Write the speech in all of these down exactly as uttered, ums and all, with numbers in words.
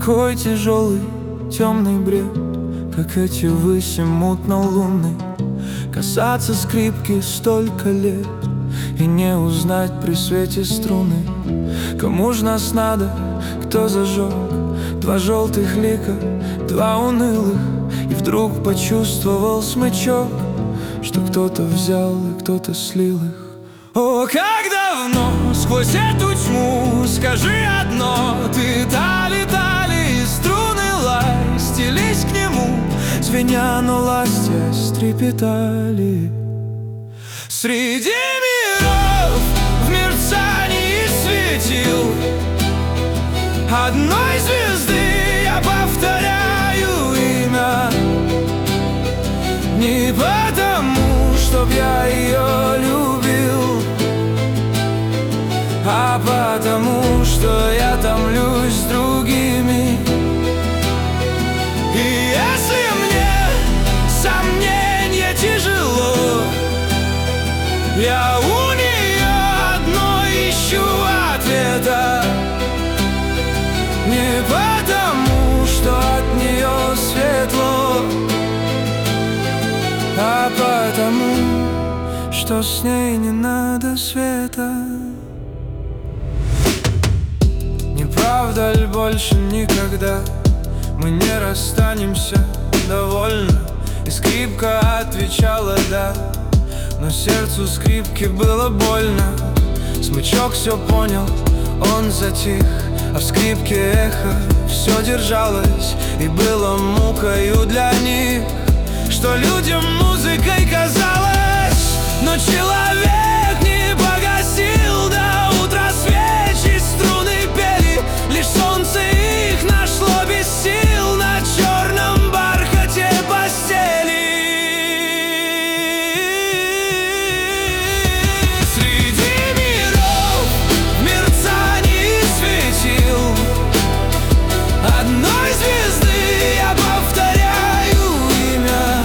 Такой тяжелый, темный бред, как эти выси мутно-лунные. Касаться скрипки столько лет и не узнать при свете струны. Кому ж нас надо, кто зажег два желтых лика, два унылых? И вдруг почувствовал смычок, что кто-то взял и кто-то слил их. О, как давно сквозь эту тьму, скажи одно, ты тали, тали, и струны лай стелись к нему, звеня, но ластясь, трепетали. Среди миров в мерцании светил одной звезды я повторяю имя. Не потому, чтоб я ее любил, а потому, что я томлюсь с другими. И если мне сомненье тяжело, я у нее одно ищу ответа. Не потому, что от нее светло, а потому, что с ней не надо света. Не правда ли больше никогда мы не расстанемся довольно? И скрипка отвечала «да», но сердцу скрипки было больно. Смычок все понял, он затих, а в скрипке эхо все держалось. И было мукою для них, что людям музыкой казалось. Но человек не погасил до утра свечи, струны пели, лишь солнце их нашло без сил на черном бархате постели. Среди миров в мерцании светил одной звезды я повторяю имя.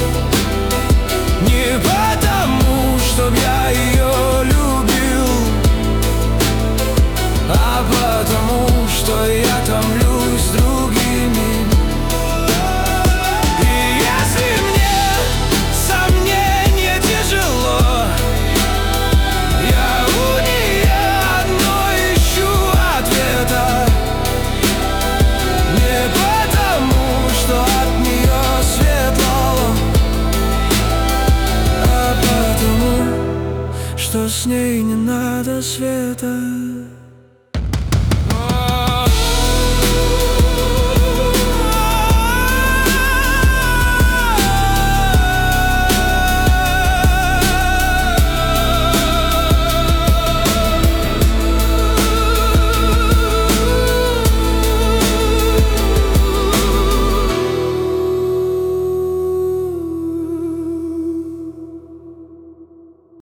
Не потому, чтоб я ее любил, а потому, что я томлюсь с другими. И если мне сомненье тяжело, я у нее одно ищу ответа. Не потому, что от нее светло, а потому, что с ней не надо света.